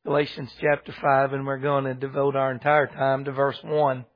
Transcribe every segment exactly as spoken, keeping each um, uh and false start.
Galatians chapter five, and we're going to devote our entire time to verse one.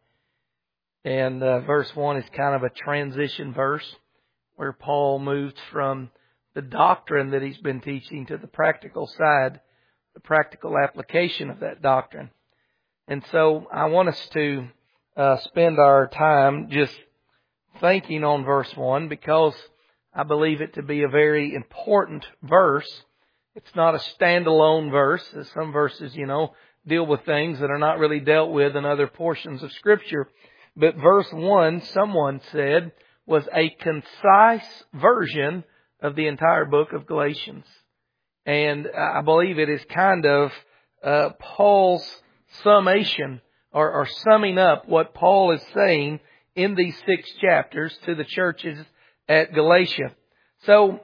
And uh, verse one is kind of a transition verse where Paul moves from the doctrine that he's been teaching to the practical side, the practical application of that doctrine. And so I want us to uh, spend our time just thinking on verse one because I believe it to be a very important verse. It's not a standalone verse, as some verses, you know, deal with things that are not really dealt with in other portions of Scripture. But verse one, someone said, was a concise version of the entire book of Galatians. And I believe it is kind of uh, Paul's summation or, or summing up what Paul is saying in these six chapters to the churches at Galatia. So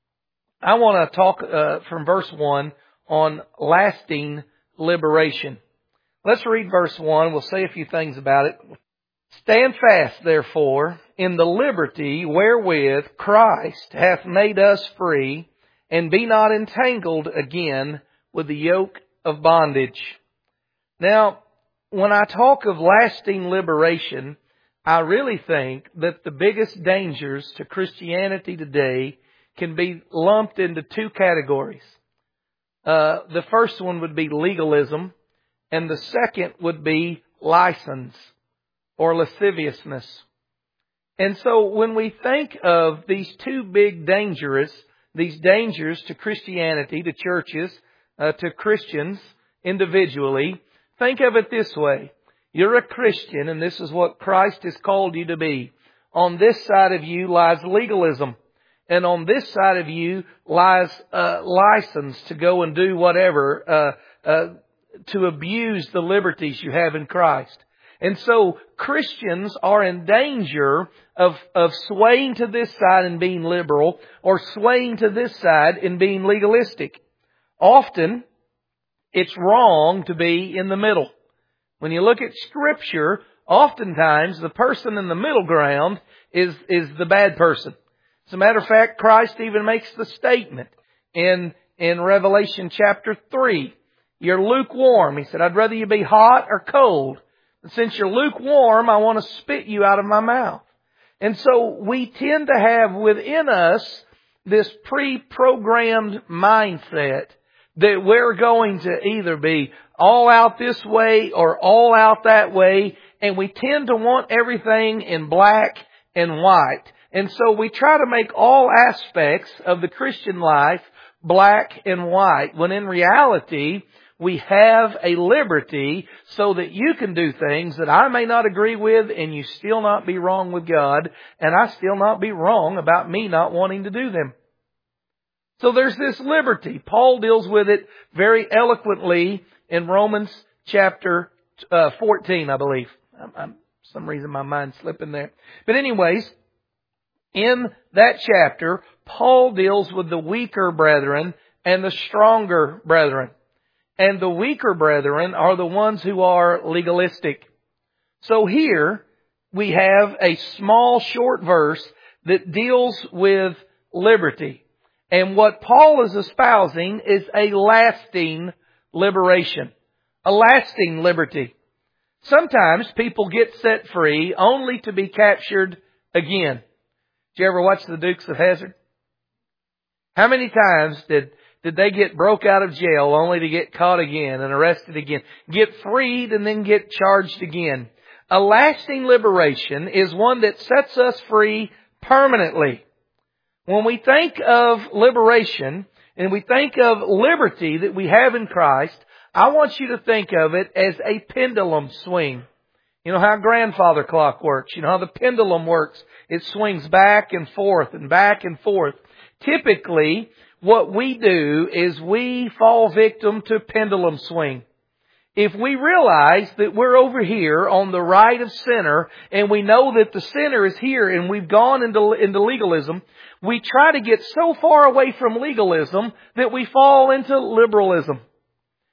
I want to talk uh, from verse one on lasting liberation. Let's read verse one. We'll say a few things about it. Stand fast, therefore, in the liberty wherewith Christ hath made us free, and be not entangled again with the yoke of bondage. Now, when I talk of lasting liberation, I really think that the biggest dangers to Christianity today can be lumped into two categories. Uh, the first one would be legalism, and the second would be license or lasciviousness. And so when we think of these two big dangers, these dangers to Christianity, to churches, uh, to Christians individually, think of it this way. You're a Christian, and this is what Christ has called you to be. On this side of you lies legalism. And on this side of you lies uh, license to go and do whatever, uh, uh, to abuse the liberties you have in Christ. And so Christians are in danger of, of swaying to this side and being liberal, or swaying to this side and being legalistic. Often, it's wrong to be in the middle. When you look at Scripture, oftentimes the person in the middle ground is, is the bad person. As a matter of fact, Christ even makes the statement in, in Revelation chapter three. You're lukewarm. He said, I'd rather you be hot or cold. And since you're lukewarm, I want to spit you out of my mouth. And so we tend to have within us this pre-programmed mindset that we're going to either be all out this way or all out that way. And we tend to want everything in black and white. And so we try to make all aspects of the Christian life black and white, when in reality, we have a liberty so that you can do things that I may not agree with, and you still not be wrong with God, and I still not be wrong about me not wanting to do them. So there's this liberty. Paul deals with it very eloquently in Romans chapter uh, fourteen, I believe. I'm, I'm, for some reason my mind's slipping there. But anyways, in that chapter, Paul deals with the weaker brethren and the stronger brethren. And the weaker brethren are the ones who are legalistic. So here we have a small short verse that deals with liberty. And what Paul is espousing is a lasting liberation. A lasting liberty. Sometimes people get set free only to be captured again. Did you ever watch the Dukes of Hazzard? How many times did, did they get broke out of jail only to get caught again and arrested again? Get freed and then get charged again. A lasting liberation is one that sets us free permanently. When we think of liberation and we think of liberty that we have in Christ, I want you to think of it as a pendulum swing. You know how a grandfather clock works. You know how the pendulum works. It swings back and forth and back and forth. Typically, what we do is we fall victim to pendulum swing. If we realize that we're over here on the right of center, and we know that the center is here, and we've gone into, into legalism, we try to get so far away from legalism that we fall into liberalism.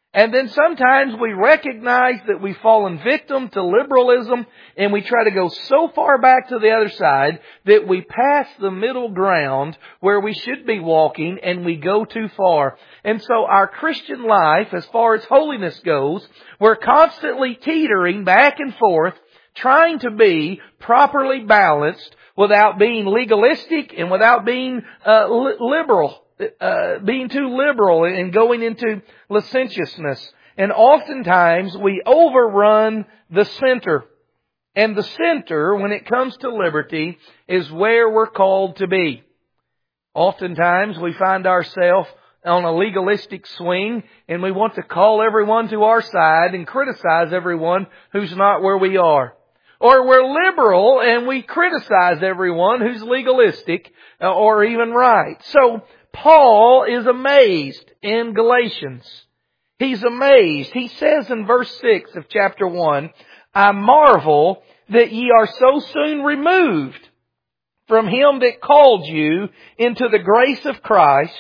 And then sometimes we recognize that we've fallen victim to liberalism and we try to go so far back to the other side that we pass the middle ground where we should be walking and we go too far. And so our Christian life, as far as holiness goes, we're constantly teetering back and forth, trying to be properly balanced without being legalistic and without being uh, li- liberal. Uh, being too liberal and going into licentiousness. And oftentimes we overrun the center. And the center, when it comes to liberty, is where we're called to be. Oftentimes we find ourselves on a legalistic swing and we want to call everyone to our side and criticize everyone who's not where we are. Or we're liberal and we criticize everyone who's legalistic or even right. So Paul is amazed in Galatians. He's amazed. He says in verse six of chapter one, I marvel that ye are so soon removed from him that called you into the grace of Christ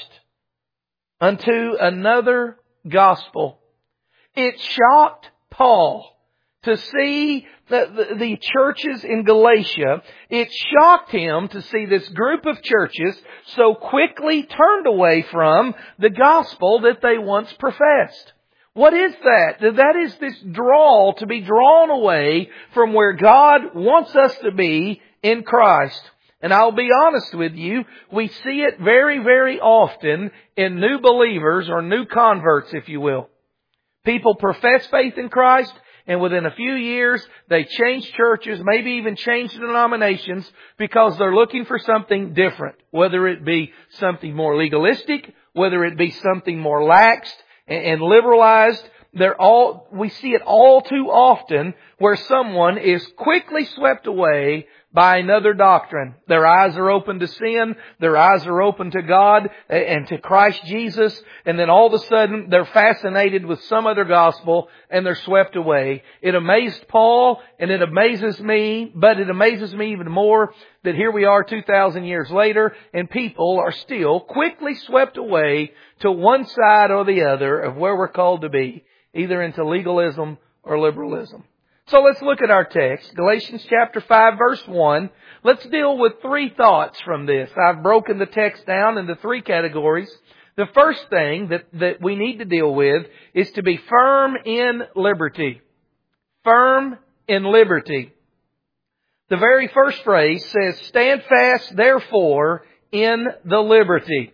unto another gospel. It shocked Paul to see the, the, the churches in Galatia. It shocked him to see this group of churches so quickly turned away from the gospel that they once professed. What is that? That is this draw to be drawn away from where God wants us to be in Christ. And I'll be honest with you, we see it very, very often in new believers or new converts, if you will. People profess faith in Christ, and within a few years, they change churches, maybe even change denominations because they're looking for something different. Whether it be something more legalistic, whether it be something more laxed and liberalized. They're all, we see it all too often where someone is quickly swept away by another doctrine. Their eyes are open to sin. Their eyes are open to God and to Christ Jesus. And then all of a sudden they're fascinated with some other gospel and they're swept away. It amazed Paul and it amazes me, but it amazes me even more that here we are two thousand years later and people are still quickly swept away to one side or the other of where we're called to be, either into legalism or liberalism. So let's look at our text, Galatians chapter five, verse one. Let's deal with three thoughts from this. I've broken the text down into three categories. The first thing that, that we need to deal with is to be firm in liberty. Firm in liberty. The very first phrase says, stand fast, therefore, in the liberty.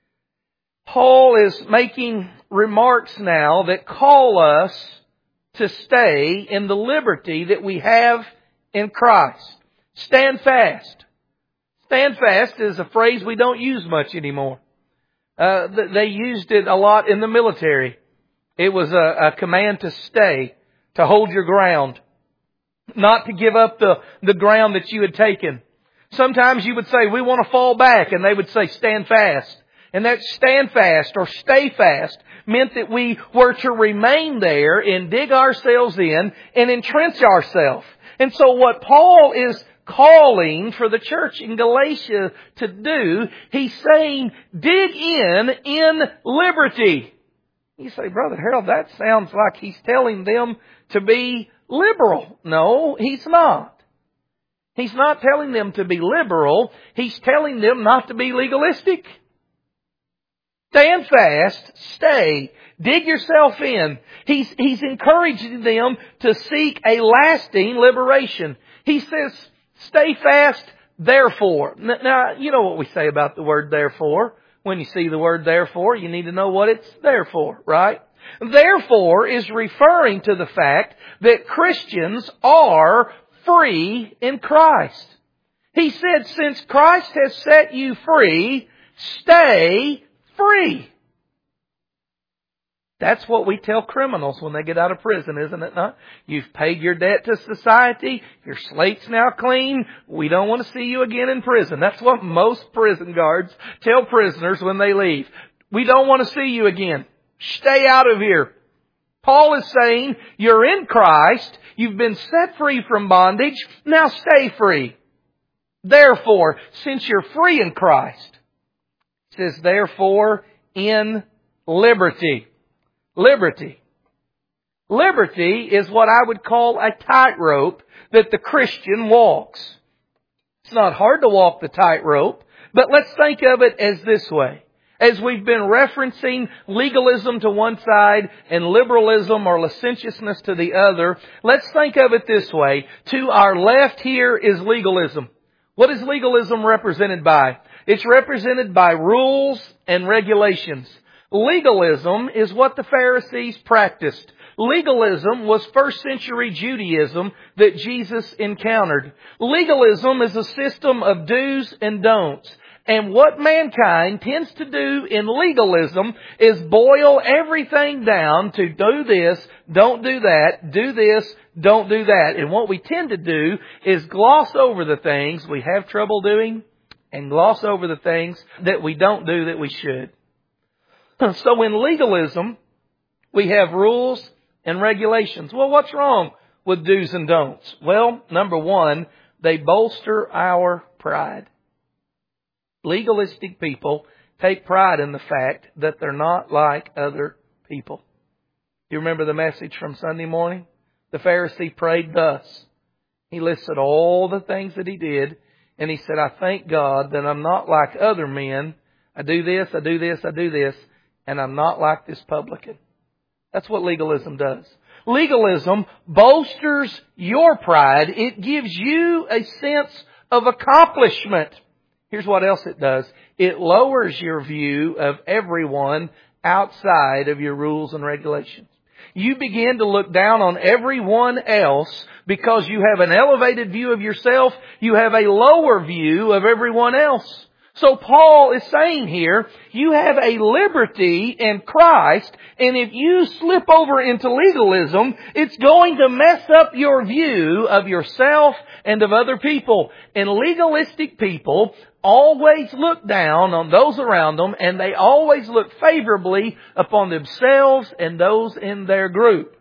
Paul is making remarks now that call us to stay in the liberty that we have in Christ. Stand fast. Stand fast is a phrase we don't use much anymore. Uh, they used it a lot in the military. It was a, a command to stay, to hold your ground, not to give up the, the ground that you had taken. Sometimes you would say, we want to fall back, and they would say, stand fast. And that stand fast or stay fast meant that we were to remain there and dig ourselves in and entrench ourselves. And so what Paul is calling for the church in Galatia to do, he's saying, dig in in liberty. You say, Brother Harold, that sounds like he's telling them to be liberal. No, he's not. He's not telling them to be liberal. He's telling them not to be legalistic. Stand fast, stay, dig yourself in. He's, he's encouraging them to seek a lasting liberation. He says, stay fast, therefore. Now, you know what we say about the word therefore. When you see the word therefore, you need to know what it's there for, right? Therefore is referring to the fact that Christians are free in Christ. He said, since Christ has set you free, stay free. That's what we tell criminals when they get out of prison, isn't it not? You've paid your debt to society. Your slate's now clean. We don't want to see you again in prison. That's what most prison guards tell prisoners when they leave. We don't want to see you again. Stay out of here. Paul is saying, you're in Christ. You've been set free from bondage. Now stay free. Therefore, since you're free in Christ, it says, therefore, in liberty. Liberty. Liberty is what I would call a tightrope that the Christian walks. It's not hard to walk the tightrope, but let's think of it as this way. As we've been referencing legalism to one side and liberalism or licentiousness to the other, let's think of it this way. To our left here is legalism. What is legalism represented by? It's represented by rules and regulations. Legalism is what the Pharisees practiced. Legalism was first century Judaism that Jesus encountered. Legalism is a system of do's and don'ts. And what mankind tends to do in legalism is boil everything down to do this, don't do that, do this, don't do that. And what we tend to do is gloss over the things we have trouble doing and gloss over the things that we don't do that we should. So in legalism, we have rules and regulations. Well, what's wrong with do's and don'ts? Well, number one, they bolster our pride. Legalistic people take pride in the fact that they're not like other people. You remember the message from Sunday morning? The Pharisee prayed thus. He listed all the things that he did, and he said, I thank God that I'm not like other men. I do this, I do this, I do this, and I'm not like this publican. That's what legalism does. Legalism bolsters your pride. It gives you a sense of accomplishment. Here's what else it does. It lowers your view of everyone outside of your rules and regulations. You begin to look down on everyone else because you have an elevated view of yourself. You have a lower view of everyone else. So Paul is saying here, you have a liberty in Christ, and if you slip over into legalism, it's going to mess up your view of yourself and of other people. And legalistic people always look down on those around them, and they always look favorably upon themselves and those in their group.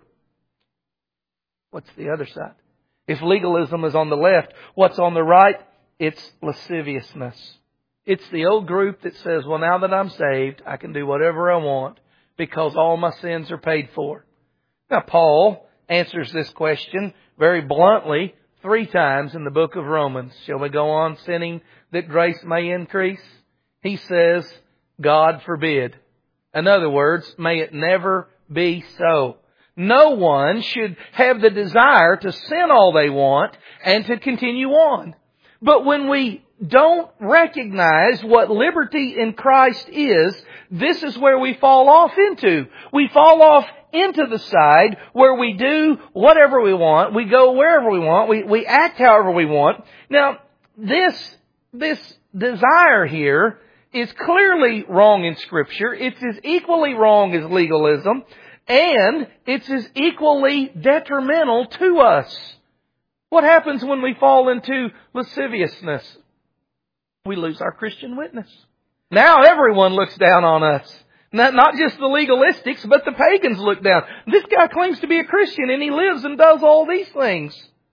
What's the other side? If legalism is on the left, what's on the right? It's lasciviousness. It's the old group that says, well, now that I'm saved, I can do whatever I want because all my sins are paid for. Now, Paul answers this question very bluntly three times in the book of Romans. Shall we go on sinning that grace may increase? He says, God forbid. In other words, may it never be so. No one should have the desire to sin all they want and to continue on. But when we don't recognize what liberty in Christ is, this is where we fall off into. We fall off into the side where we do whatever we want, we go wherever we want, we, we act however we want. Now, this, this desire here is clearly wrong in Scripture. It's as equally wrong as legalism, and it's as equally detrimental to us. What happens when we fall into lasciviousness? We lose our Christian witness. Now everyone looks down on us. Not, not just the legalistics, but the pagans look down. This guy claims to be a Christian and he lives and does all these things.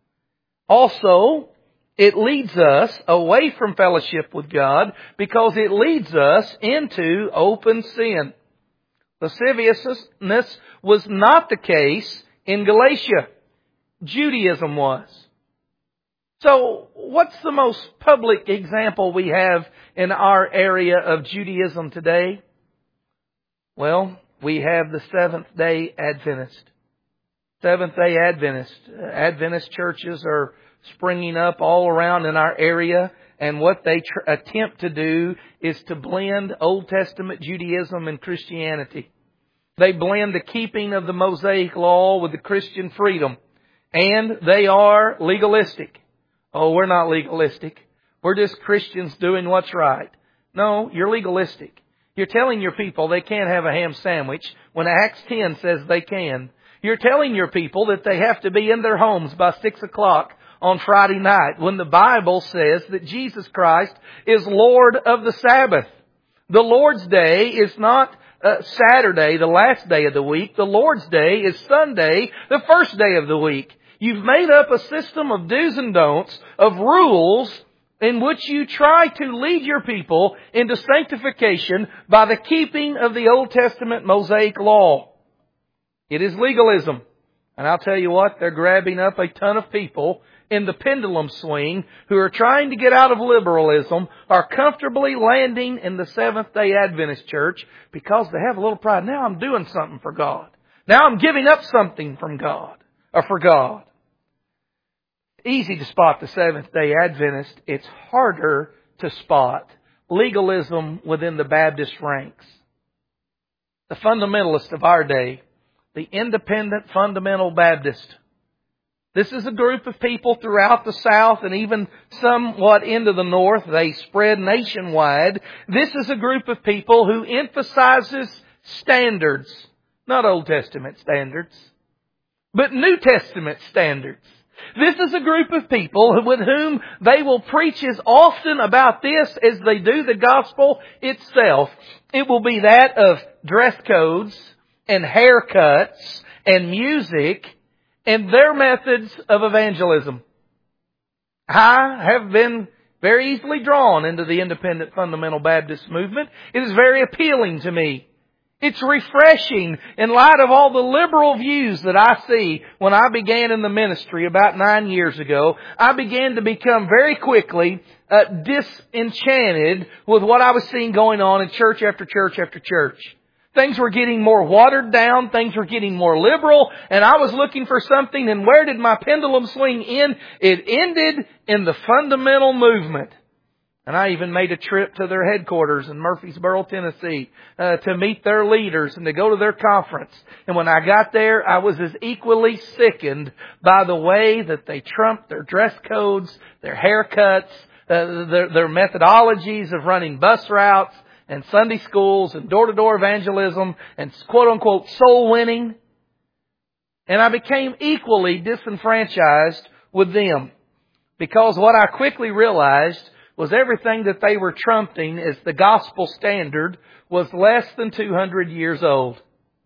Also, it leads us away from fellowship with God because it leads us into open sin. Lasciviousness was not the case in Galatia. Judaism was. So, what's the most public example we have in our area of Judaism today? Well, we have the Seventh-day Adventist. Seventh-day Adventist. Adventist churches are springing up all around in our area, and what they tr- attempt to do is to blend Old Testament Judaism and Christianity. They blend the keeping of the Mosaic Law with the Christian freedom, and they are legalistic. Oh, we're not legalistic. We're just Christians doing what's right. No, you're legalistic. You're telling your people they can't have a ham sandwich when Acts ten says they can. You're telling your people that they have to be in their homes by six o'clock on Friday night when the Bible says that Jesus Christ is Lord of the Sabbath. The Lord's Day is not uh, Saturday, the last day of the week. The Lord's Day is Sunday, the first day of the week. You've made up a system of do's and don'ts, of rules, in which you try to lead your people into sanctification by the keeping of the Old Testament Mosaic Law. It is legalism. And I'll tell you what, they're grabbing up a ton of people in the pendulum swing who are trying to get out of liberalism, are comfortably landing in the Seventh-day Adventist Church because they have a little pride. Now I'm doing something for God. Now I'm giving up something from God, or for God. Easy to spot the Seventh-day Adventist. It's harder to spot legalism within the Baptist ranks. The fundamentalist of our day, the independent fundamental Baptist. This is a group of people throughout the South and even somewhat into the North. They spread nationwide. This is a group of people who emphasizes standards. Not Old Testament standards, but New Testament standards. This is a group of people with whom they will preach as often about this as they do the gospel itself. It will be that of dress codes and haircuts and music and their methods of evangelism. I have been very easily drawn into the independent fundamental Baptist movement. It is very appealing to me. It's refreshing in light of all the liberal views that I see. When I began in the ministry about nine years ago, I began to become very quickly uh, disenchanted with what I was seeing going on in church after church after church. Things were getting more watered down. Things were getting more liberal. And I was looking for something. And where did my pendulum swing end? It ended in the fundamental movement. And I even made a trip to their headquarters in Murfreesboro, Tennessee, uh, to meet their leaders and to go to their conference. And when I got there, I was as equally sickened by the way that they trumped their dress codes, their haircuts, uh, their, their methodologies of running bus routes and Sunday schools and door-to-door evangelism and quote-unquote soul winning. And I became equally disenfranchised with them because what I quickly realized was everything that they were trumpeting as the gospel standard was less than two hundred years old.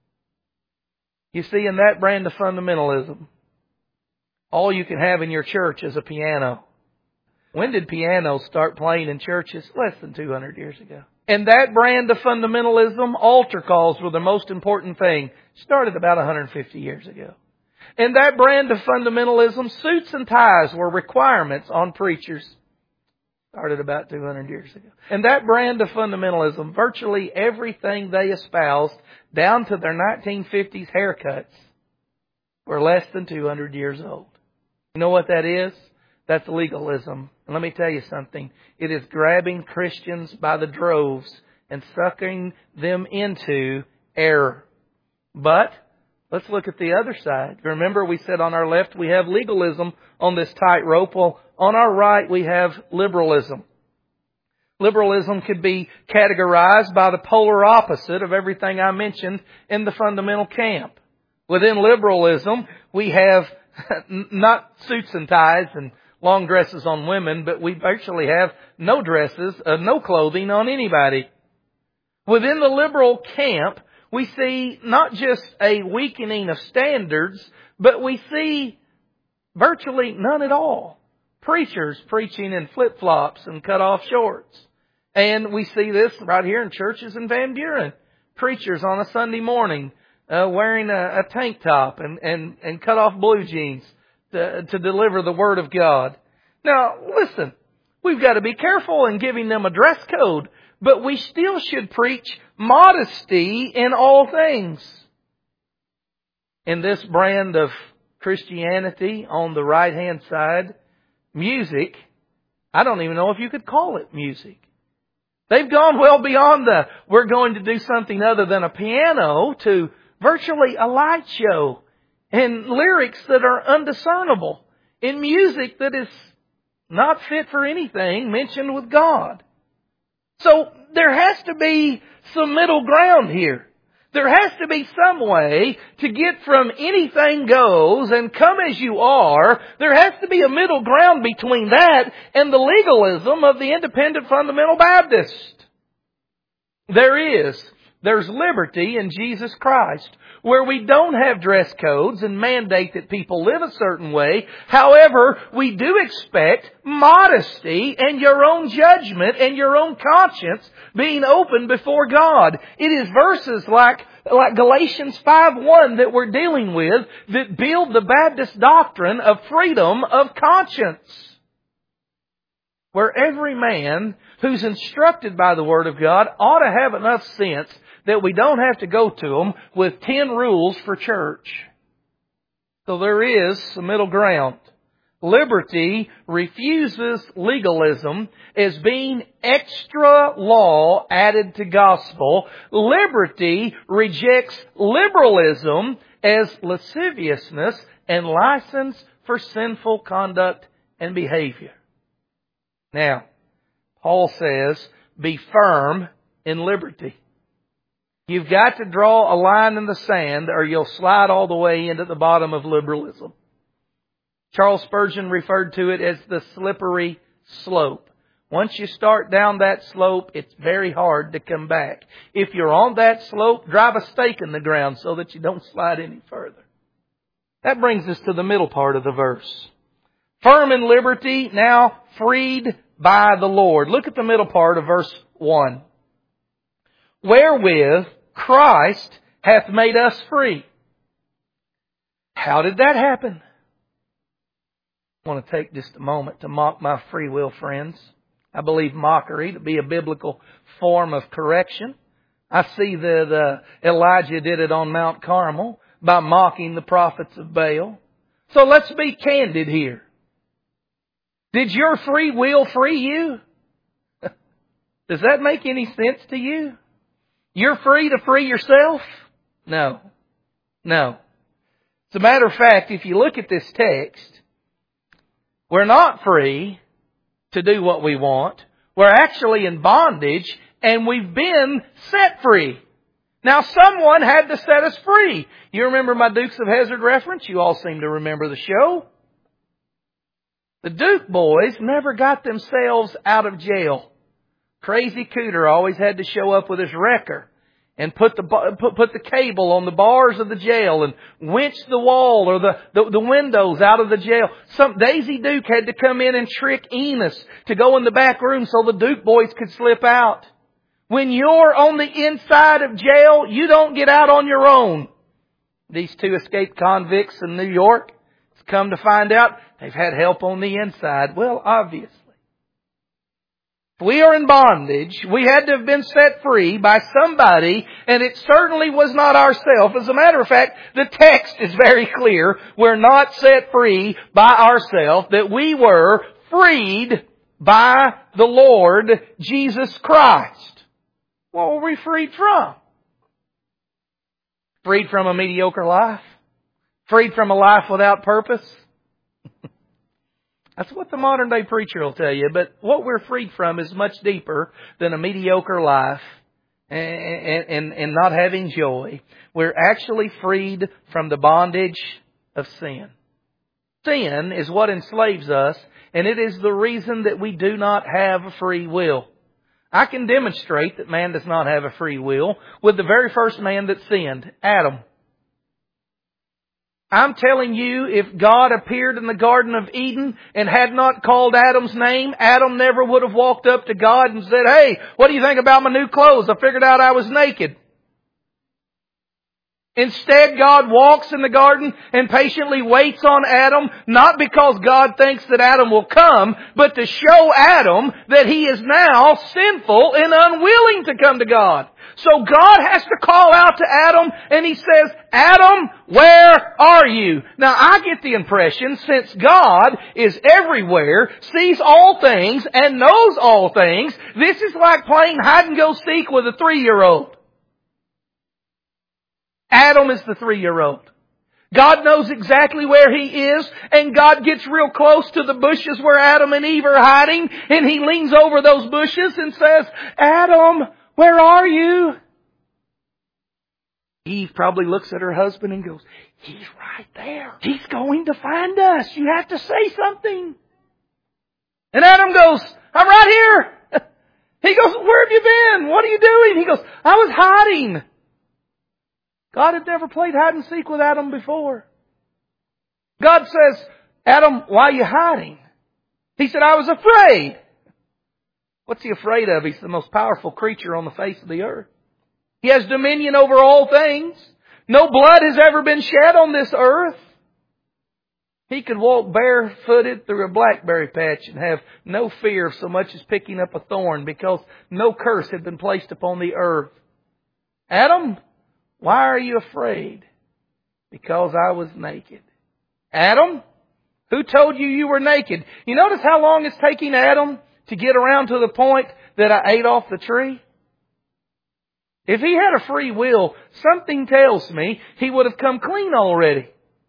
You see, in that brand of fundamentalism, all you can have in your church is a piano. When did pianos start playing in churches? Less than two hundred years ago. And that brand of fundamentalism, altar calls were the most important thing. Started about one hundred fifty years ago. And that brand of fundamentalism, suits and ties were requirements on preachers. Started about two hundred years ago. And that brand of fundamentalism, virtually everything they espoused, down to their nineteen fifties haircuts, were less than two hundred years old. You know what that is? That's legalism. And let me tell you something. It is grabbing Christians by the droves and sucking them into error. But let's look at the other side. Remember, we said on our left we have legalism on this tightrope. Well, on our right we have liberalism. Liberalism could be categorized by the polar opposite of everything I mentioned in the fundamental camp. Within liberalism, we have not suits and ties and long dresses on women, but we virtually have no dresses, uh, no clothing on anybody. Within the liberal camp, we see not just a weakening of standards, but we see virtually none at all. Preachers preaching in flip-flops and cut-off shorts. And we see this right here in churches in Van Buren. Preachers on a Sunday morning uh, wearing a, a tank top and, and, and cut-off blue jeans to, to deliver the Word of God. Now, listen, we've got to be careful in giving them a dress code, but we still should preach modesty in all things. In this brand of Christianity on the right-hand side, music, I don't even know if you could call it music. They've gone well beyond the, we're going to do something other than a piano, to virtually a light show and lyrics that are undiscernible in music that is not fit for anything mentioned with God. So there has to be some middle ground here. There has to be some way to get from anything goes and come as you are. There has to be a middle ground between that and the legalism of the independent fundamental Baptist. There is. There's liberty in Jesus Christ, where we don't have dress codes and mandate that people live a certain way. However, we do expect modesty and your own judgment and your own conscience being open before God. It is verses like, like Galatians five one that we're dealing with that build the Baptist doctrine of freedom of conscience, where every man who's instructed by the Word of God ought to have enough sense that we don't have to go to them with ten rules for church. So there is a middle ground. Liberty refuses legalism as being extra law added to gospel. Liberty rejects liberalism as lasciviousness and license for sinful conduct and behavior. Now, Paul says, be firm in liberty. You've got to draw a line in the sand or you'll slide all the way into the bottom of liberalism. Charles Spurgeon referred to it as the slippery slope. Once you start down that slope, it's very hard to come back. If you're on that slope, drive a stake in the ground so that you don't slide any further. That brings us to the middle part of the verse. Firm in liberty, now freed by the Lord. Look at the middle part of verse one. Wherewith Christ hath made us free. How did that happen? I want to take just a moment to mock my free will friends. I believe mockery to be a biblical form of correction. I see that uh, Elijah did it on Mount Carmel by mocking the prophets of Baal. So let's be candid here. Did your free will free you? Does that make any sense to you? You're free to free yourself? No. No. As a matter of fact, if you look at this text, we're not free to do what we want. We're actually in bondage and we've been set free. Now someone had to set us free. You remember my Dukes of Hazzard reference? You all seem to remember the show. The Duke boys never got themselves out of jail. Crazy Cooter always had to show up with his wrecker and put the put, put the cable on the bars of the jail and winch the wall or the, the, the windows out of the jail. Some Daisy Duke had to come in and trick Enos to go in the back room so the Duke boys could slip out. When you're on the inside of jail, you don't get out on your own. These two escaped convicts in New York, it's come to find out they've had help on the inside. Well, obviously. If we are in bondage, we had to have been set free by somebody, and it certainly was not ourselves. As a matter of fact, the text is very clear. We're not set free by ourselves, that we were freed by the Lord Jesus Christ. What were we freed from? Freed from a mediocre life? Freed from a life without purpose? That's what the modern day preacher will tell you. But what we're freed from is much deeper than a mediocre life and, and, and not having joy. We're actually freed from the bondage of sin. Sin is what enslaves us, and it is the reason that we do not have a free will. I can demonstrate that man does not have a free will with the very first man that sinned, Adam. I'm telling you, if God appeared in the Garden of Eden and had not called Adam's name, Adam never would have walked up to God and said, "Hey, what do you think about my new clothes? I figured out I was naked." Instead, God walks in the garden and patiently waits on Adam, not because God thinks that Adam will come, but to show Adam that he is now sinful and unwilling to come to God. So God has to call out to Adam and He says, "Adam, where are you?" Now I get the impression, since God is everywhere, sees all things and knows all things, this is like playing hide and go seek with a three-year-old. Adam is the three-year-old. God knows exactly where he is, and God gets real close to the bushes where Adam and Eve are hiding, and He leans over those bushes and says, "Adam, where are you?" Eve probably looks at her husband and goes, "He's right there. He's going to find us. You have to say something." And Adam goes, "I'm right here." He goes, where have you been? What are you doing? He goes, I was hiding. God had never played hide and seek with Adam before. God says, Adam, why are you hiding? He said, I was afraid. What's he afraid of? He's the most powerful creature on the face of the earth. He has dominion over all things. No blood has ever been shed on this earth. He could walk barefooted through a blackberry patch and have no fear of so much as picking up a thorn because no curse had been placed upon the earth. Adam, why are you afraid? Because I was naked. Adam, who told you you were naked? You notice how long it's taking Adam to get around to the point that I ate off the tree? If he had a free will, something tells me he would have come clean already.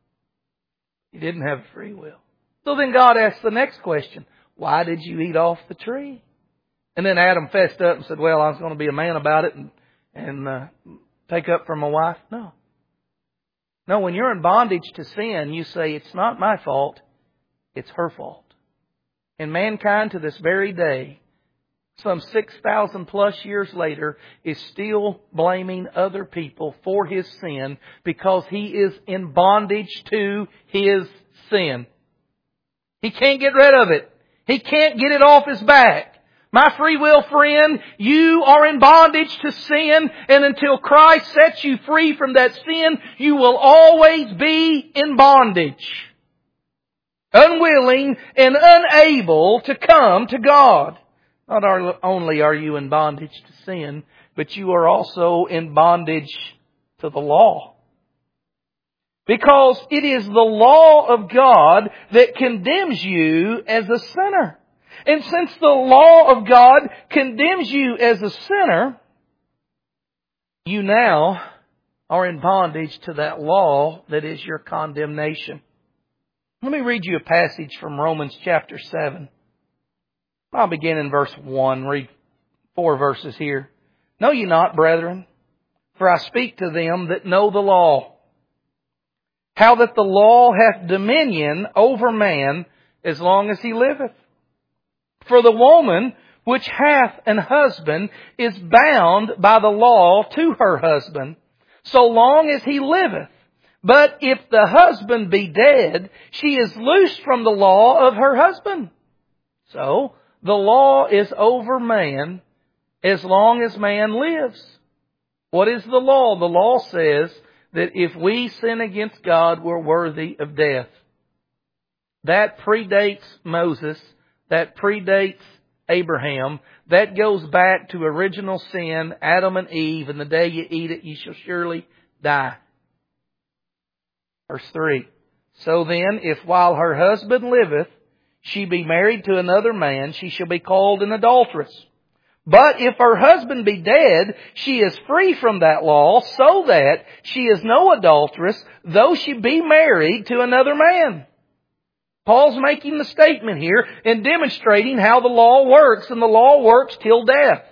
He didn't have a free will. So then God asked the next question. Why did you eat off the tree? And then Adam fessed up and said, well, I was going to be a man about it and, and uh, take up for my wife. No. No, when you're in bondage to sin, you say, it's not my fault, it's her fault. And mankind to this very day, some six thousand plus years later, is still blaming other people for his sin because he is in bondage to his sin. He can't get rid of it. He can't get it off his back. My free will friend, you are in bondage to sin, and until Christ sets you free from that sin, you will always be in bondage. Unwilling and unable to come to God. Not only are you in bondage to sin, but you are also in bondage to the law. Because it is the law of God that condemns you as a sinner. And since the law of God condemns you as a sinner, you now are in bondage to that law that is your condemnation. Let me read you a passage from Romans chapter seven. I'll begin in verse one, read four verses here. Know ye not, brethren, for I speak to them that know the law, how that the law hath dominion over man as long as he liveth. For the woman which hath an husband is bound by the law to her husband, so long as he liveth. But if the husband be dead, she is loosed from the law of her husband. So, the law is over man as long as man lives. What is the law? The law says that if we sin against God, we're worthy of death. That predates Moses. That predates Abraham. That goes back to original sin, Adam and Eve, and the day you eat it, you shall surely die. Verse three. So then, if while her husband liveth, she be married to another man, she shall be called an adulteress. But if her husband be dead, she is free from that law, so that she is no adulteress, though she be married to another man. Paul's making the statement here and demonstrating how the law works, and the law works till death.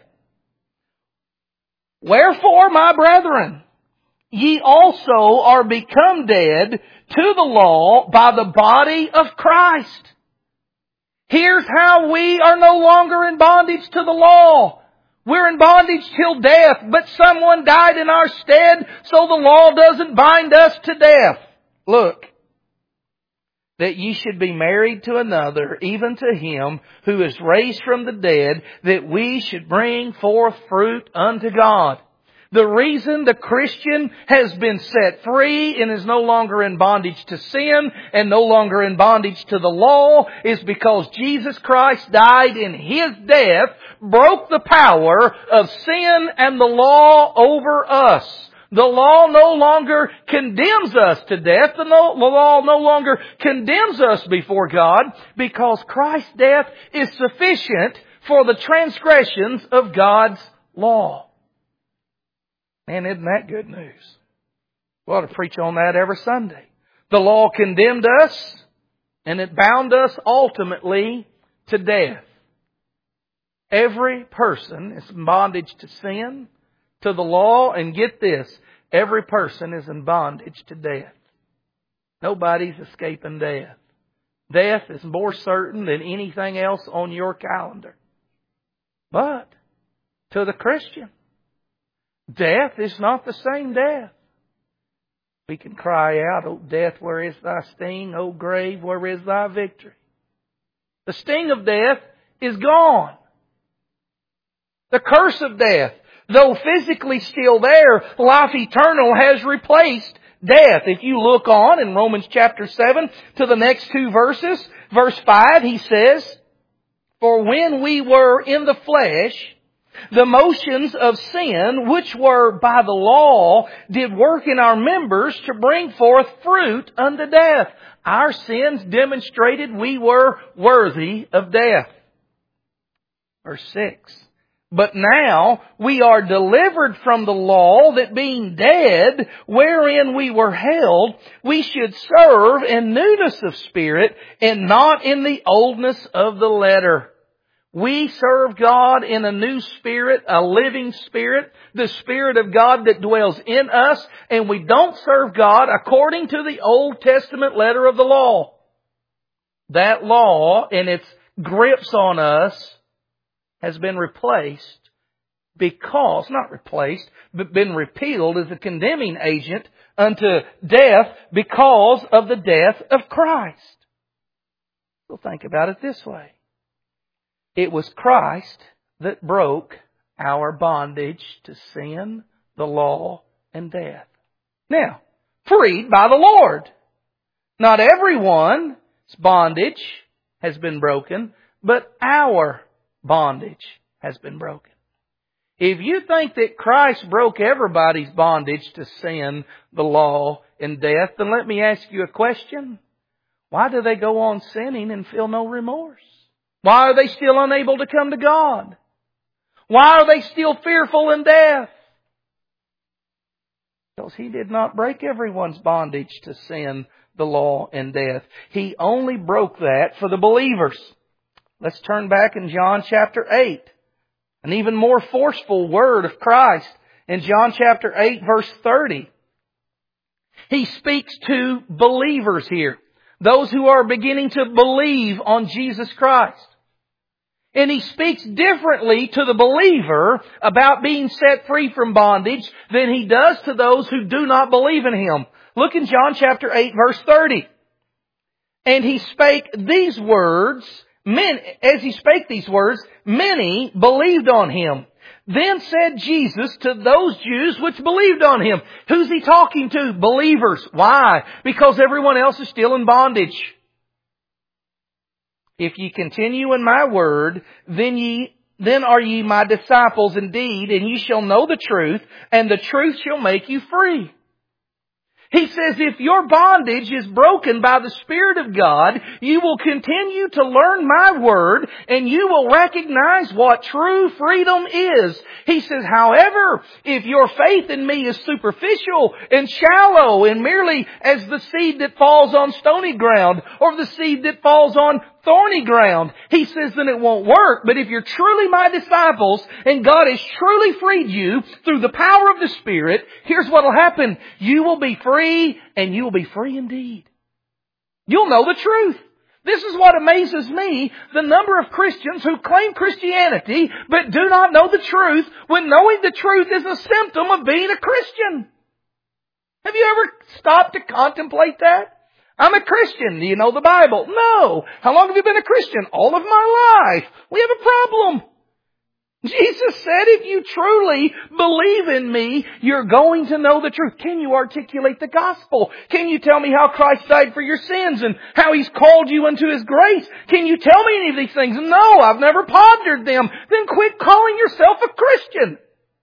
Wherefore, my brethren, ye also are become dead to the law by the body of Christ. Here's how we are no longer in bondage to the law. We're in bondage till death, but someone died in our stead, so the law doesn't bind us to death. Look, that ye should be married to another, even to him who is raised from the dead, that we should bring forth fruit unto God. The reason the Christian has been set free and is no longer in bondage to sin and no longer in bondage to the law is because Jesus Christ died in His death, broke the power of sin and the law over us. The law no longer condemns us to death. The, no, the law no longer condemns us before God because Christ's death is sufficient for the transgressions of God's law. Man, isn't that good news? We ought to preach on that every Sunday. The law condemned us, and it bound us ultimately to death. Every person is in bondage to sin, to the law, and get this, every person is in bondage to death. Nobody's escaping death. Death is more certain than anything else on your calendar. But to the Christian. Death is not the same death. We can cry out, "O death, where is thy sting? O grave, where is thy victory?" The sting of death is gone. The curse of death, though physically still there, life eternal has replaced death. If you look on in Romans chapter seven to the next two verses, verse five, he says, "For when we were in the flesh, the motions of sin, which were by the law, did work in our members to bring forth fruit unto death." Our sins demonstrated we were worthy of death. Verse six. "But now we are delivered from the law, that being dead, wherein we were held, we should serve in newness of spirit, and not in the oldness of the letter." We serve God in a new spirit, a living spirit, the Spirit of God that dwells in us, and we don't serve God according to the Old Testament letter of the law. That law and its grips on us has been replaced because, not replaced, but been repealed as a condemning agent unto death because of the death of Christ. So think about it this way. It was Christ that broke our bondage to sin, the law, and death. Now, freed by the Lord. Not everyone's bondage has been broken, but our bondage has been broken. If you think that Christ broke everybody's bondage to sin, the law, and death, then let me ask you a question. Why do they go on sinning and feel no remorse? Why are they still unable to come to God? Why are they still fearful in death? Because He did not break everyone's bondage to sin, the law, and death. He only broke that for the believers. Let's turn back in John chapter eight. An even more forceful word of Christ in John chapter eight verse thirty. He speaks to believers here. Those who are beginning to believe on Jesus Christ. And He speaks differently to the believer about being set free from bondage than He does to those who do not believe in Him. Look in John chapter eight verse thirty. "And He spake these words, men, as He spake these words, many believed on Him. Then said Jesus to those Jews which believed on Him." Who's He talking to? Believers. Why? Because everyone else is still in bondage. "If ye continue in my word, then ye, then are ye my disciples indeed, and ye shall know the truth, and the truth shall make you free." He says if your bondage is broken by the Spirit of God, you will continue to learn my word and you will recognize what true freedom is. He says, however, if your faith in me is superficial and shallow and merely as the seed that falls on stony ground or the seed that falls on thorny ground, he says then it won't work. But if you're truly my disciples and God has truly freed you through the power of the Spirit, here's what will happen. You will be free and you will be free indeed. You'll know the truth. This is what amazes me, the number of Christians who claim Christianity but do not know the truth when knowing the truth is a symptom of being a Christian. Have you ever stopped to contemplate that? I'm a Christian. Do you know the Bible? No. How long have you been a Christian? All of my life. We have a problem. Jesus said, if you truly believe in me, you're going to know the truth. Can you articulate the gospel? Can you tell me how Christ died for your sins and how He's called you into His grace? Can you tell me any of these things? No, I've never pondered them. Then quit calling yourself a Christian.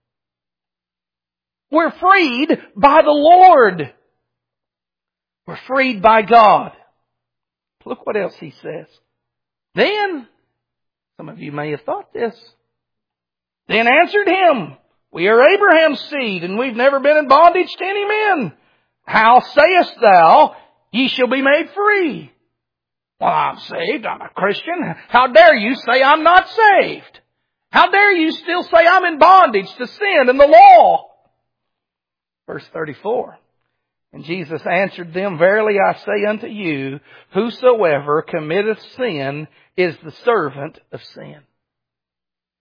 We're freed by the Lord. We're freed by God. Look what else He says. Then, some of you may have thought this. Then answered Him, we are Abraham's seed, and we've never been in bondage to any men. How sayest thou, ye shall be made free? Well, I'm saved, I'm a Christian. How dare you say I'm not saved? How dare you still say I'm in bondage to sin and the law? Verse thirty-four. And Jesus answered them, verily I say unto you, whosoever committeth sin is the servant of sin.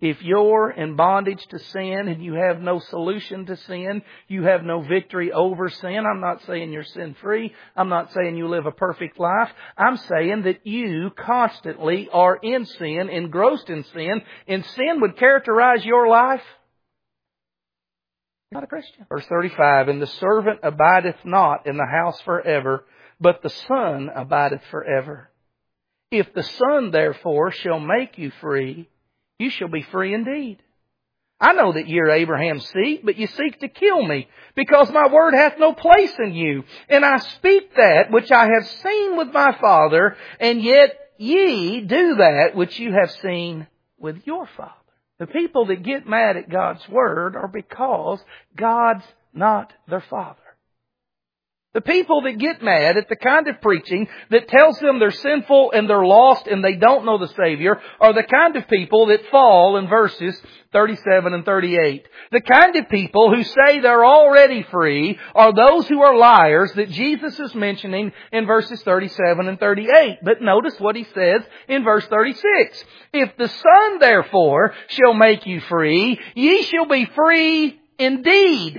If you're in bondage to sin and you have no solution to sin, you have no victory over sin. I'm not saying you're sin-free. I'm not saying you live a perfect life. I'm saying that you constantly are in sin, engrossed in sin, and sin would characterize your life. You're not a Christian. Verse thirty-five, and the servant abideth not in the house forever, but the Son abideth forever. If the Son therefore shall make you free, you shall be free indeed. I know that ye are Abraham's seed, but ye seek to kill me, because my word hath no place in you. And I speak that which I have seen with my Father, and yet ye do that which you have seen with your father. The people that get mad at God's word are because God's not their Father. The people that get mad at the kind of preaching that tells them they're sinful and they're lost and they don't know the Savior are the kind of people that fall in verses thirty-seven and thirty-eight. The kind of people who say they're already free are those who are liars that Jesus is mentioning in verses thirty-seven and thirty-eight. But notice what He says in verse thirty-six. If the Son therefore shall make you free, ye shall be free indeed.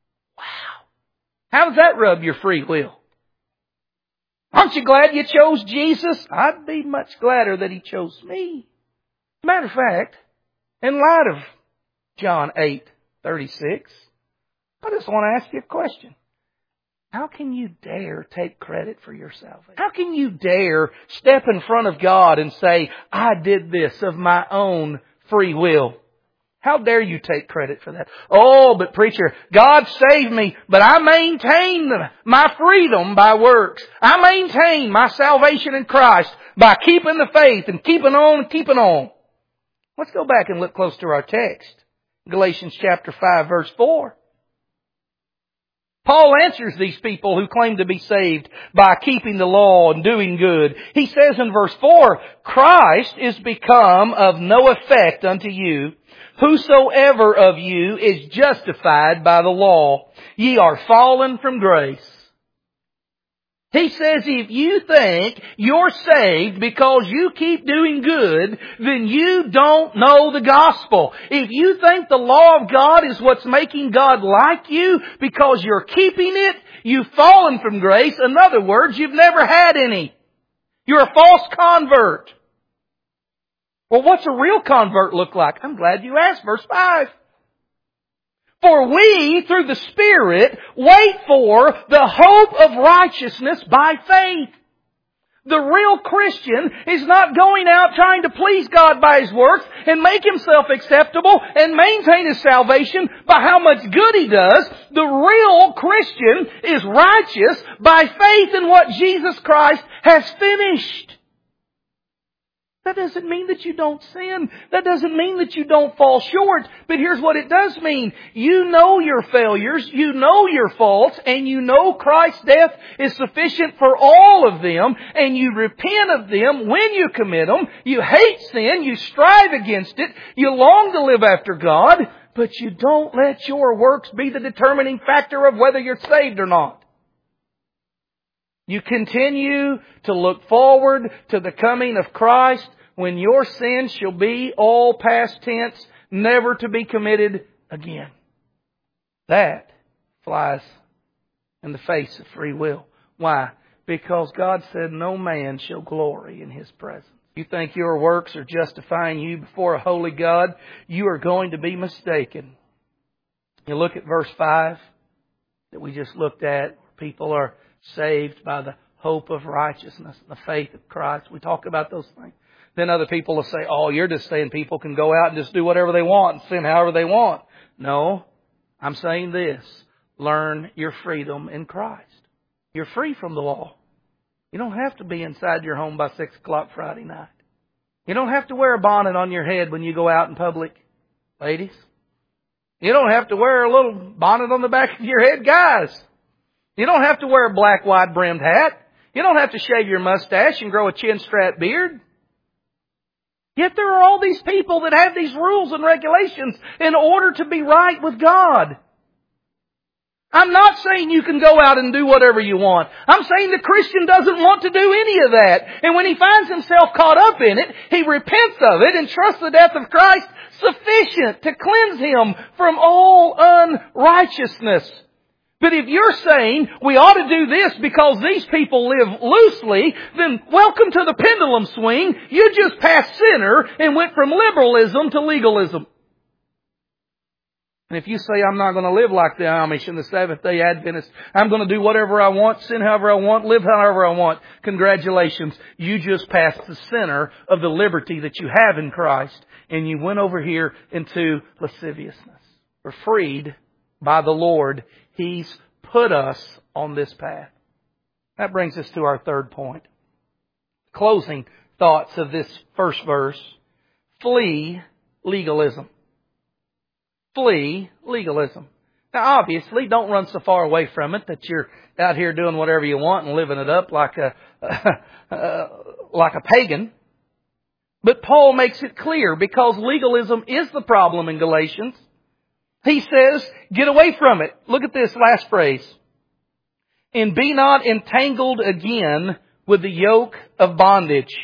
How does that rub your free will? Aren't you glad you chose Jesus? I'd be much gladder that He chose me. Matter of fact, in light of John eight thirty-six, I just want to ask you a question. How can you dare take credit for your salvation? How can you dare step in front of God and say, I did this of my own free will? How dare you take credit for that? Oh, but preacher, God saved me, but I maintain my freedom by works. I maintain my salvation in Christ by keeping the faith and keeping on and keeping on. Let's go back and look close to our text. Galatians chapter five, verse four. Paul answers these people who claim to be saved by keeping the law and doing good. He says in verse four, Christ is become of no effect unto you. Whosoever of you is justified by the law, ye are fallen from grace. He says if you think you're saved because you keep doing good, then you don't know the gospel. If you think the law of God is what's making God like you because you're keeping it, you've fallen from grace. In other words, you've never had any. You're a false convert. Well, what's a real convert look like? I'm glad you asked. Verse five. For we, through the Spirit, wait for the hope of righteousness by faith. The real Christian is not going out trying to please God by his works and make himself acceptable and maintain his salvation by how much good he does. The real Christian is righteous by faith in what Jesus Christ has finished. That doesn't mean that you don't sin. That doesn't mean that you don't fall short. But here's what it does mean. You know your failures, you know your faults, and you know Christ's death is sufficient for all of them, and you repent of them when you commit them. You hate sin, you strive against it, you long to live after God, but you don't let your works be the determining factor of whether you're saved or not. You continue to look forward to the coming of Christ when your sins shall be all past tense, never to be committed again. That flies in the face of free will. Why? Because God said no man shall glory in His presence. You think your works are justifying you before a holy God, you are going to be mistaken. You look at verse five that we just looked at. People are saved by the hope of righteousness, the faith of Christ. We talk about those things. Then other people will say, oh, you're just saying people can go out and just do whatever they want and sin however they want. No, I'm saying this. Learn your freedom in Christ. You're free from the law. You don't have to be inside your home by six o'clock Friday night. You don't have to wear a bonnet on your head when you go out in public, ladies. You don't have to wear a little bonnet on the back of your head, guys. You don't have to wear a black, wide-brimmed hat. You don't have to shave your mustache and grow a chin-strap beard. Yet there are all these people that have these rules and regulations in order to be right with God. I'm not saying you can go out and do whatever you want. I'm saying the Christian doesn't want to do any of that. And when he finds himself caught up in it, he repents of it and trusts the death of Christ sufficient to cleanse him from all unrighteousness. But if you're saying we ought to do this because these people live loosely, then welcome to the pendulum swing. You just passed sinner and went from liberalism to legalism. And if you say, I'm not going to live like the Amish and the Seventh-day Adventists, I'm going to do whatever I want, sin however I want, live however I want, congratulations. You just passed the center of the liberty that you have in Christ, and you went over here into lasciviousness. We're freed by the Lord. He's put us on this path. That brings us to our third point. Closing thoughts of this first verse. Flee legalism. Flee legalism. Now obviously, don't run so far away from it that you're out here doing whatever you want and living it up like a, uh, like a pagan. But Paul makes it clear because legalism is the problem in Galatians. He says, get away from it. Look at this last phrase. And be not entangled again with the yoke of bondage.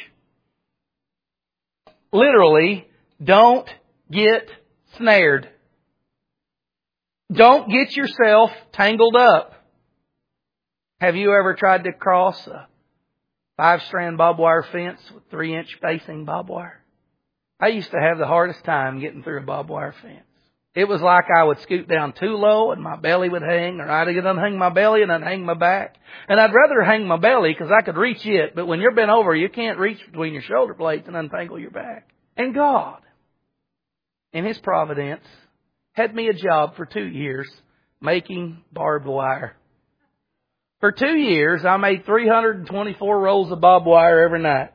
Literally, don't get snared. Don't get yourself tangled up. Have you ever tried to cross a five-strand barbed wire fence with three-inch spacing barbed wire? I used to have the hardest time getting through a barbed wire fence. It was like I would scoot down too low and my belly would hang, or I'd unhang my belly and unhang my back. And I'd rather hang my belly because I could reach it, but when you're bent over, you can't reach between your shoulder blades and untangle your back. And God, in His providence, had me a job for two years making barbed wire. For two years, I made three hundred twenty-four rolls of barbed wire every night.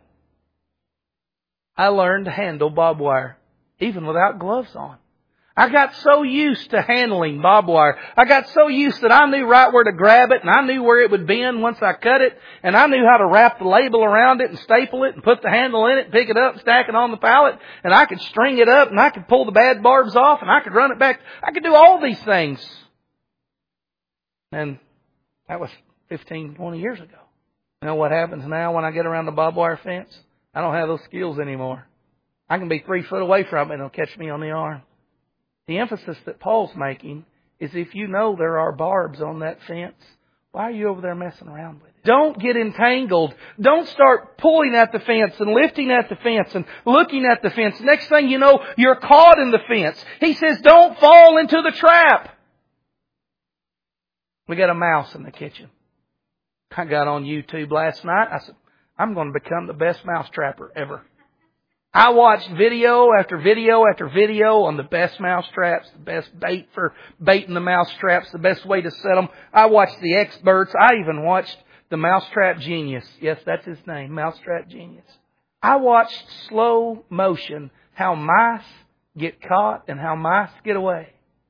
I learned to handle barbed wire, even without gloves on. I got so used to handling barbed wire. I got so used that I knew right where to grab it, and I knew where it would bend once I cut it, and I knew how to wrap the label around it and staple it and put the handle in it, pick it up, stack it on the pallet, and I could string it up, and I could pull the bad barbs off, and I could run it back. I could do all these things. And that was fifteen, twenty years ago. You know what happens now when I get around the barbed wire fence? I don't have those skills anymore. I can be three foot away from it and it'll catch me on the arm. The emphasis that Paul's making is if you know there are barbs on that fence, why are you over there messing around with it? Don't get entangled. Don't start pulling at the fence and lifting at the fence and looking at the fence. Next thing you know, you're caught in the fence. He says, don't fall into the trap. We got a mouse in the kitchen. I got on YouTube last night. I said, I'm going to become the best mouse trapper ever. I watched video after video after video on the best mouse traps, the best bait for baiting the mouse traps, the best way to set them. I watched the experts. I even watched the Mousetrap Genius. Yes, that's his name, Mousetrap Genius. I watched slow motion how mice get caught and how mice get away.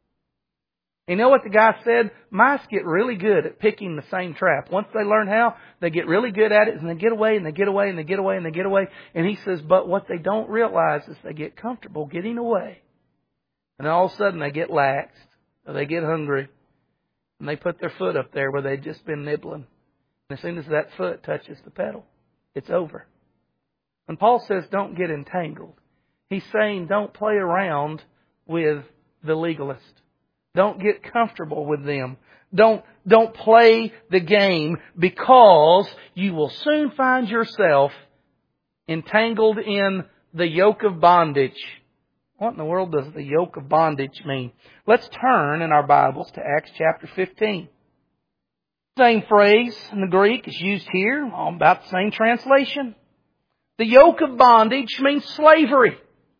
You know what the guy said? Mice get really good at picking the same trap. Once they learn how, they get really good at it and they get away and they get away and they get away and they get away. And he says, but what they don't realize is they get comfortable getting away. And then all of a sudden they get laxed or they get hungry and they put their foot up there where they'd just been nibbling. And as soon as that foot touches the pedal, it's over. When Paul says don't get entangled, he's saying don't play around with the legalist. Don't get comfortable with them. Don't, don't play the game because you will soon find yourself entangled in the yoke of bondage. What in the world does the yoke of bondage mean? Let's turn in our Bibles to Acts chapter fifteen. Same phrase in the Greek is used here, all about the same translation. The yoke of bondage means slavery.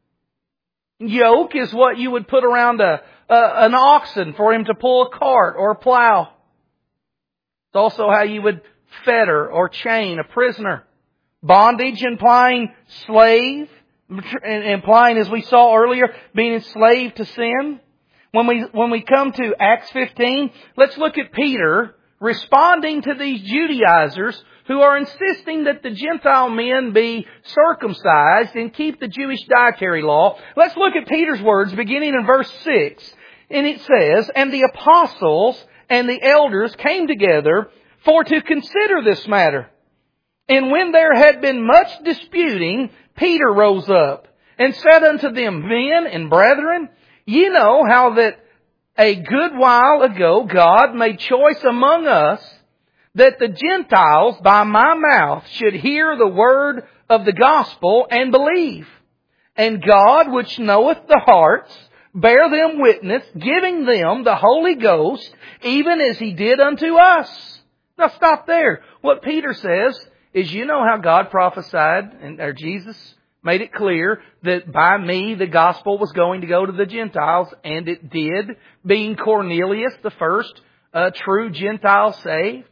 Yoke is what you would put around a Uh, an oxen for him to pull a cart or a plow. It's also how you would fetter or chain a prisoner. Bondage implying slave, implying, as we saw earlier, being enslaved to sin. When we, when we come to Acts fifteen, let's look at Peter responding to these Judaizers who are insisting that the Gentile men be circumcised and keep the Jewish dietary law. Let's look at Peter's words beginning in verse six. And it says, and the apostles and the elders came together for to consider this matter. And when there had been much disputing, Peter rose up and said unto them, Men and brethren, ye know how that a good while ago God made choice among us that the Gentiles by my mouth should hear the word of the gospel and believe. And God, which knoweth the hearts, bear them witness, giving them the Holy Ghost, even as He did unto us. Now stop there. What Peter says is, you know how God prophesied, and or Jesus made it clear that by me the gospel was going to go to the Gentiles, and it did, being Cornelius the first uh, true Gentile saved.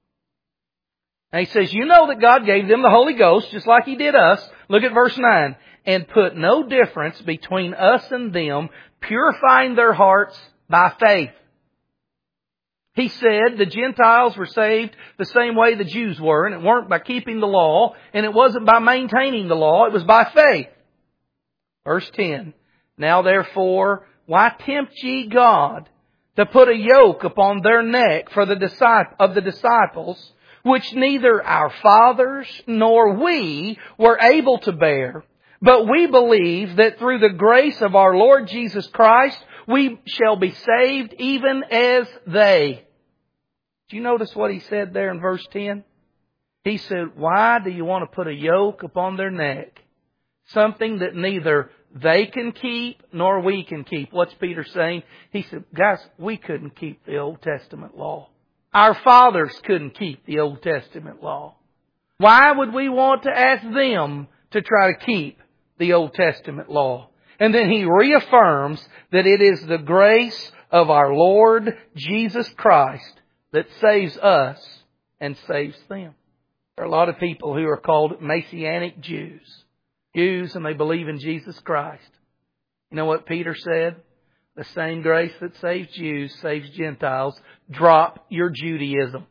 And he says, you know that God gave them the Holy Ghost, just like He did us. Look at verse nine. And put no difference between us and them, purifying their hearts by faith. He said the Gentiles were saved the same way the Jews were, and it weren't by keeping the law, and it wasn't by maintaining the law, it was by faith. Verse ten. Now therefore, why tempt ye God to put a yoke upon their neck for the disciple of the disciples, which neither our fathers nor we were able to bear? But we believe that through the grace of our Lord Jesus Christ, we shall be saved even as they. Do you notice what he said there in verse ten? He said, why do you want to put a yoke upon their neck? Something that neither they can keep nor we can keep. What's Peter saying? He said, guys, we couldn't keep the Old Testament law. Our fathers couldn't keep the Old Testament law. Why would we want to ask them to try to keep the Old Testament law? And then he reaffirms that it is the grace of our Lord Jesus Christ that saves us and saves them. There are a lot of people who are called Messianic Jews. Jews, and they believe in Jesus Christ. You know what Peter said? The same grace that saves Jews saves Gentiles. Drop your Judaism.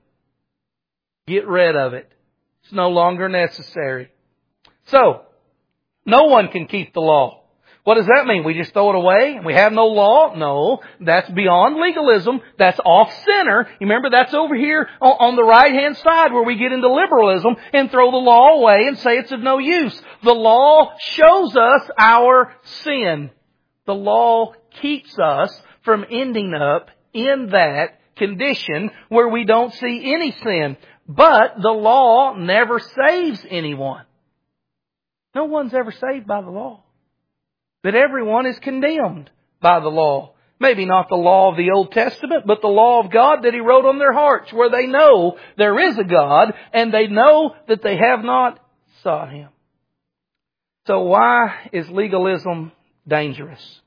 Get rid of it. It's no longer necessary. So, no one can keep the law. What does that mean? We just throw it away and we have no law? No, that's beyond legalism. That's off center. You remember, that's over here on the right hand side where we get into liberalism and throw the law away and say it's of no use. The law shows us our sin. The law keeps us from ending up in that condition where we don't see any sin. But the law never saves anyone. No one's ever saved by the law. That everyone is condemned by the law. Maybe not the law of the Old Testament, but the law of God that He wrote on their hearts, where they know there is a God and they know that they have not sought Him. So why is legalism dangerous?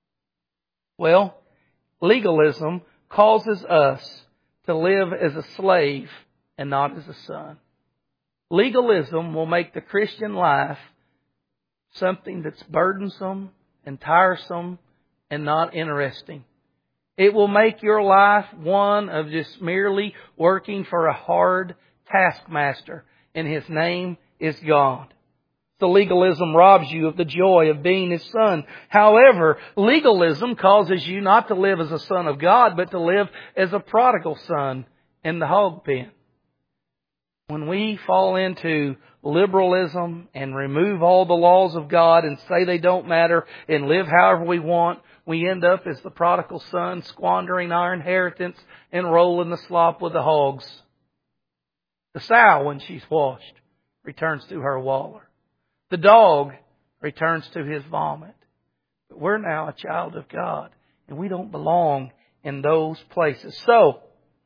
Well, legalism causes us to live as a slave and not as a son. Legalism will make the Christian life something that's burdensome and tiresome and not interesting. It will make your life one of just merely working for a hard taskmaster, and his name is God. The legalism robs you of the joy of being His son. However, legalism causes you not to live as a son of God, but to live as a prodigal son in the hog pen. When we fall into liberalism and remove all the laws of God and say they don't matter and live however we want, we end up as the prodigal son, squandering our inheritance and rolling the slop with the hogs. The sow, when she's washed, returns to her waller. The dog returns to his vomit. But we're now a child of God, and we don't belong in those places. So,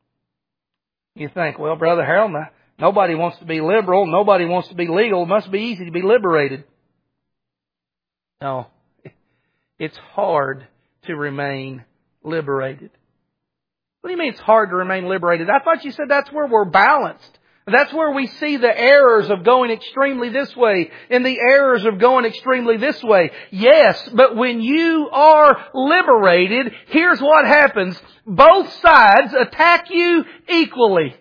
you think, well, Brother Harold, nobody wants to be liberal. Nobody wants to be legal. It must be easy to be liberated. No. It's hard to remain liberated. What do you mean it's hard to remain liberated? I thought you said that's where we're balanced. That's where we see the errors of going extremely this way and the errors of going extremely this way. Yes, but when you are liberated, here's what happens. Both sides attack you equally.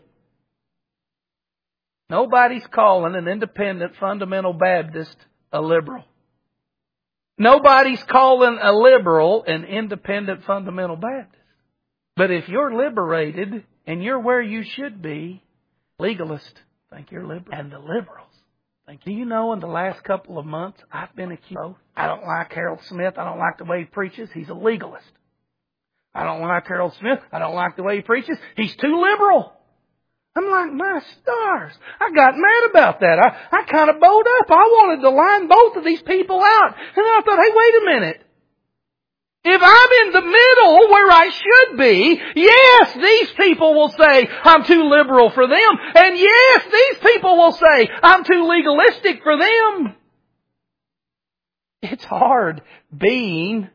Nobody's calling an independent fundamental Baptist a liberal. Nobody's calling a liberal an independent fundamental Baptist. But if you're liberated and you're where you should be, legalists think you're liberal. And the liberals Do you know in the last couple of months I've been accused? I don't like Harold Smith. I don't like the way he preaches. He's a legalist. I don't like Harold Smith. I don't like the way he preaches. He's too liberal. I'm like, my stars. I got mad about that. I, I kind of bowed up. I wanted to line both of these people out. And then I thought, hey, wait a minute. If I'm in the middle where I should be, yes, these people will say I'm too liberal for them. And yes, these people will say I'm too legalistic for them. It's hard being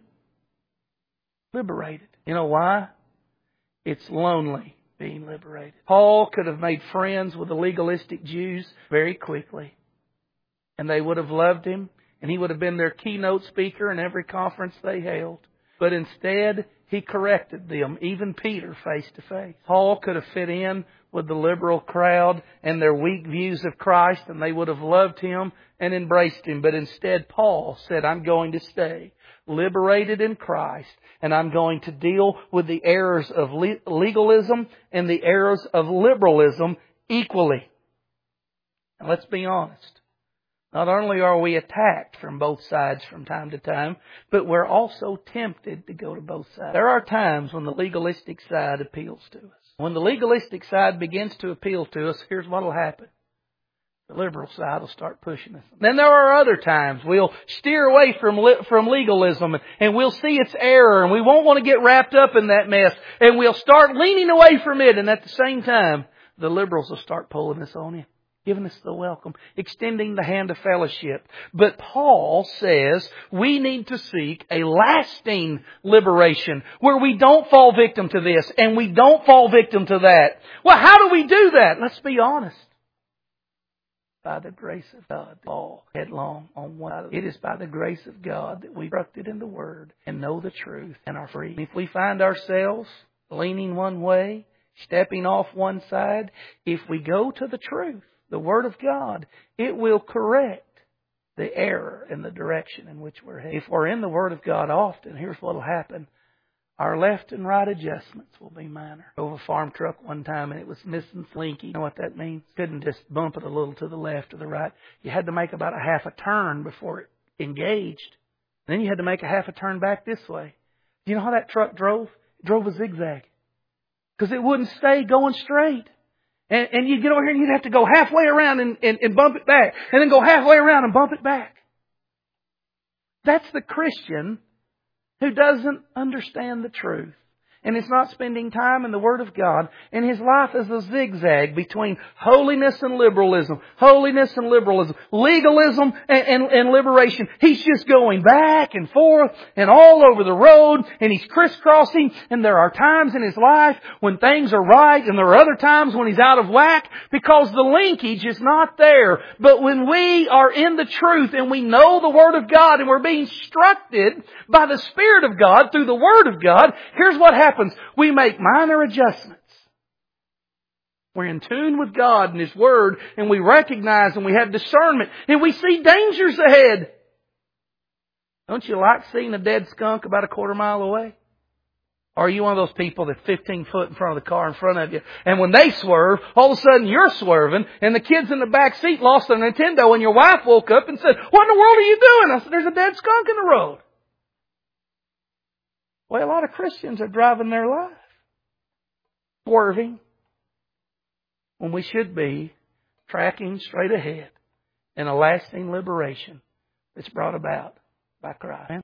liberated. You know why? It's lonely being liberated. Paul could have made friends with the legalistic Jews very quickly. And they would have loved him. And he would have been their keynote speaker in every conference they held. But instead, he corrected them, even Peter, face to face. Paul could have fit in with the liberal crowd and their weak views of Christ, and they would have loved him and embraced him. But instead, Paul said, I'm going to stay liberated in Christ, and I'm going to deal with the errors of legalism and the errors of liberalism equally. And let's be honest. Not only are we attacked from both sides from time to time, but we're also tempted to go to both sides. There are times when the legalistic side appeals to us. When the legalistic side begins to appeal to us, here's what will happen. The liberal side will start pushing us. Then there are other times we'll steer away from from legalism and we'll see its error and we won't want to get wrapped up in that mess and we'll start leaning away from it, and at the same time, the liberals will start pulling us on in. Giving us the welcome, extending the hand of fellowship. But Paul says we need to seek a lasting liberation where we don't fall victim to this and we don't fall victim to that. Well, how do we do that? Let's be honest. By the grace of God, all headlong on one side. It is by the grace of God that we instructed in the Word and know the truth and are free. If we find ourselves leaning one way, stepping off one side, if we go to the truth, the Word of God, it will correct the error in the direction in which we're headed. If we're in the Word of God often, here's what will happen. Our left and right adjustments will be minor. I drove a farm truck one time and it was missing slinky. You know what that means? Couldn't just bump it a little to the left or the right. You had to make about a half a turn before it engaged. Then you had to make a half a turn back this way. Do you know how that truck drove? It drove a zigzag. Because it wouldn't stay going straight. And, and you'd get over here and you'd have to go halfway around and, and, and bump it back. And then go halfway around and bump it back. That's the Christian who doesn't understand the truth. And is not spending time in the Word of God. And his life is a zigzag between holiness and liberalism. Holiness and liberalism. Legalism and, and, and liberation. He's just going back and forth and all over the road. And he's crisscrossing. And there are times in his life when things are right. And there are other times when he's out of whack. Because the linkage is not there. But when we are in the truth and we know the Word of God and we're being instructed by the Spirit of God through the Word of God, here's what happens. We make minor adjustments. We're in tune with God and His Word, and we recognize and we have discernment, and we see dangers ahead. Don't you like seeing a dead skunk about a quarter mile away? Or are you one of those people that's fifteen foot in front of the car in front of you, and when they swerve, all of a sudden you're swerving, and the kids in the back seat lost their Nintendo, and your wife woke up and said, "What in the world are you doing?" I said, "There's a dead skunk in the road." Well, a lot of Christians are driving their life swerving when we should be tracking straight ahead in a lasting liberation that's brought about by Christ.